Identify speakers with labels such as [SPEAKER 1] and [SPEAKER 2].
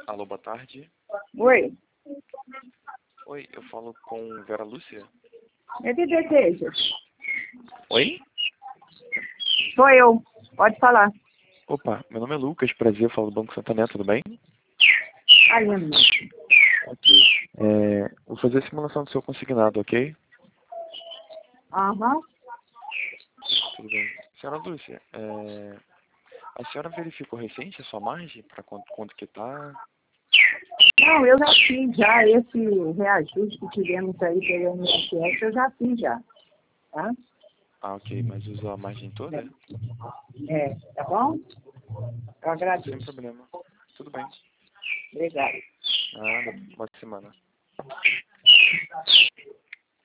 [SPEAKER 1] Alô, boa tarde.
[SPEAKER 2] Oi,
[SPEAKER 1] Oi, eu falo com Vera Lúcia.
[SPEAKER 2] é que deseja?
[SPEAKER 1] Oi?
[SPEAKER 2] Sou eu, pode falar.
[SPEAKER 1] Opa, meu nome é Lucas, prazer, eu falo do Banco Santander, tudo bem?
[SPEAKER 2] Ainda.
[SPEAKER 1] Ok. Vou fazer a simulação do seu consignado, ok?
[SPEAKER 2] Aham.
[SPEAKER 1] Tudo bem. Senhora Lúcia, a senhora verificou recente a sua margem para quanto que tá?
[SPEAKER 2] Não, eu já fiz já esse reajuste que tivemos aí pelo INSS, eu já fiz já, tá?
[SPEAKER 1] Ah, ok, mas usou a margem toda?
[SPEAKER 2] Tá bom? Eu
[SPEAKER 1] Sem
[SPEAKER 2] agradeço.
[SPEAKER 1] problema. Tudo bem.
[SPEAKER 2] Obrigada.
[SPEAKER 1] Nada, boa semana.